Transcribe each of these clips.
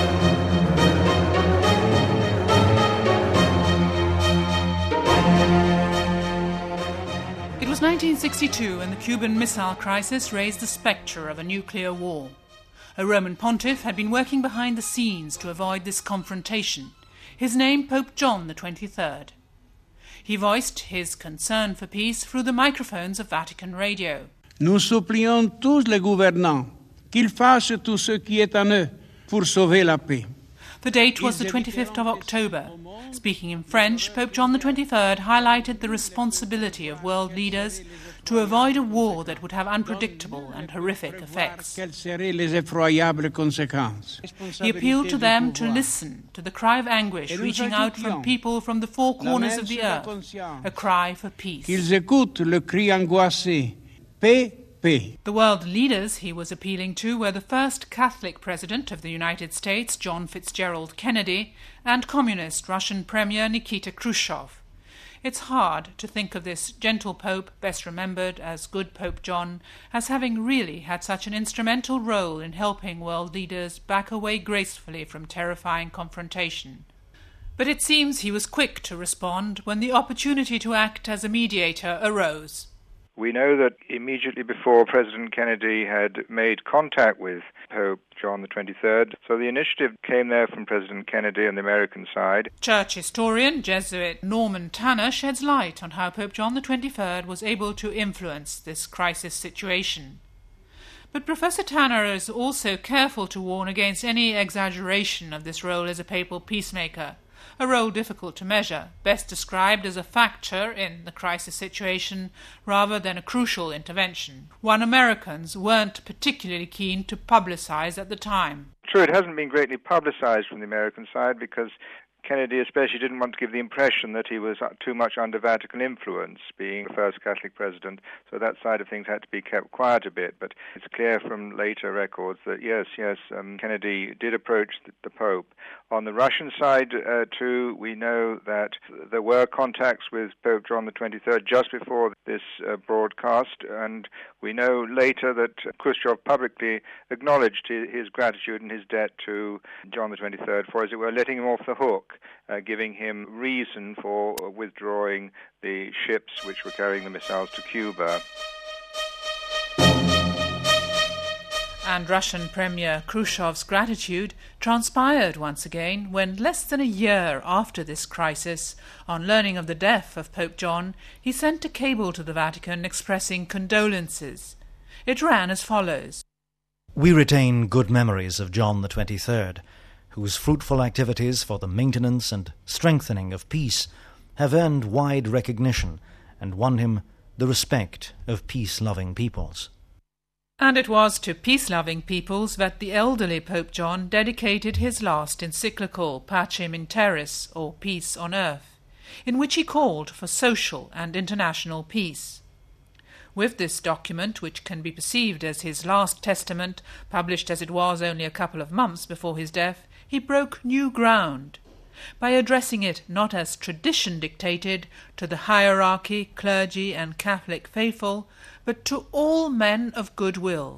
It was 1962 and the Cuban Missile Crisis raised the spectre of a nuclear war. A Roman pontiff had been working behind the scenes to avoid this confrontation. His name, Pope John XXIII. He voiced his concern for peace through the microphones of Vatican Radio. Nous supplions tous les gouvernants qu'ils fassent tout ce qui est en eux pour sauver la paix. The date was the 25th of October. Speaking in French, Pope John XXIII highlighted the responsibility of world leaders to avoid a war that would have unpredictable and horrific effects. He appealed to them to listen to the cry of anguish reaching out from people from the four corners of the earth, a cry for peace. Qu'ils écoutent le cri angoissé, paix, paix. The world leaders he was appealing to were the first Catholic President of the United States, John Fitzgerald Kennedy, and Communist Russian Premier Nikita Khrushchev. It's hard to think of this gentle Pope, best remembered as Good Pope John, as having really had such an instrumental role in helping world leaders back away gracefully from terrifying confrontation. But it seems he was quick to respond when the opportunity to act as a mediator arose. We know that immediately before President Kennedy had made contact with Pope John XXIII, so the initiative came there from President Kennedy on the American side. Church historian Jesuit Norman Tanner sheds light on how Pope John XXIII was able to influence this crisis situation. But Professor Tanner is also careful to warn against any exaggeration of this role as a papal peacemaker, a role difficult to measure, best described as a factor in the crisis situation rather than a crucial intervention, one Americans weren't particularly keen to publicize at the time. True, it hasn't been greatly publicized from the American side because Kennedy especially didn't want to give the impression that he was too much under Vatican influence, being the first Catholic president, so that side of things had to be kept quiet a bit. But it's clear from later records that yes, Kennedy did approach the Pope. On the Russian side, too, we know that there were contacts with Pope John XXIII just before this broadcast, and we know later that Khrushchev publicly acknowledged his gratitude and his debt to John XXIII for, as it were, letting him off the hook, giving him reason for withdrawing the ships which were carrying the missiles to Cuba. And Russian Premier Khrushchev's gratitude transpired once again when, less than a year after this crisis, on learning of the death of Pope John, he sent a cable to the Vatican expressing condolences. It ran as follows. We retain good memories of John XXIII, whose fruitful activities for the maintenance and strengthening of peace have earned wide recognition and won him the respect of peace-loving peoples. And it was to peace-loving peoples that the elderly Pope John dedicated his last encyclical, Pacem in Terris, or Peace on Earth, in which he called for social and international peace. With this document, which can be perceived as his last testament, published as it was only a couple of months before his death, he broke new ground by addressing it not as tradition dictated to the hierarchy, clergy and Catholic faithful, but to all men of goodwill.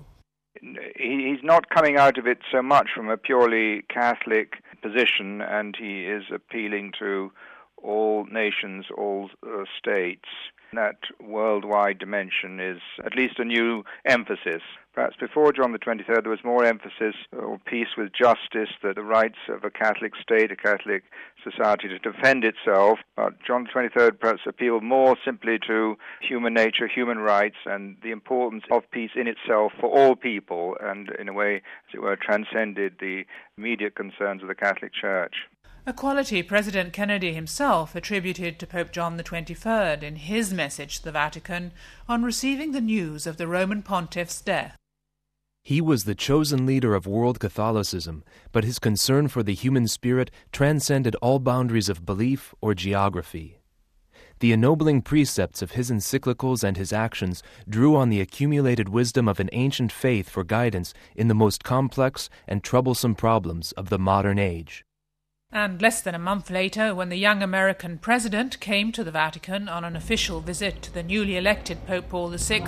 He's not coming out of it so much from a purely Catholic position, and he is appealing to all nations, all states. That worldwide dimension is at least a new emphasis. Perhaps before John XXIII there was more emphasis on peace with justice, that the rights of a Catholic state, a Catholic society to defend itself. But John XXIII perhaps appealed more simply to human nature, human rights, and the importance of peace in itself for all people, and in a way, as it were, transcended the immediate concerns of the Catholic Church. A quality President Kennedy himself attributed to Pope John XXIII in his message to the Vatican on receiving the news of the Roman Pontiff's death. He was the chosen leader of world Catholicism, but his concern for the human spirit transcended all boundaries of belief or geography. The ennobling precepts of his encyclicals and his actions drew on the accumulated wisdom of an ancient faith for guidance in the most complex and troublesome problems of the modern age. And less than a month later, when the young American president came to the Vatican on an official visit to the newly elected Pope Paul VI,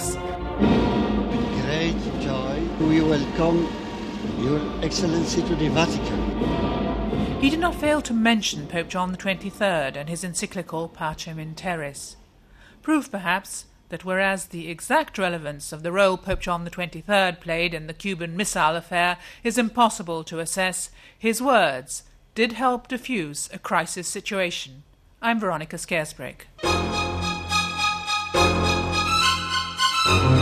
with great joy we welcome Your Excellency to the Vatican. He did not fail to mention Pope John XXIII and his encyclical Pacem in Terris. Proof, perhaps, that whereas the exact relevance of the role Pope John XXIII played in the Cuban Missile affair is impossible to assess, his words did help diffuse a crisis situation. I'm Veronica Scaresbrake.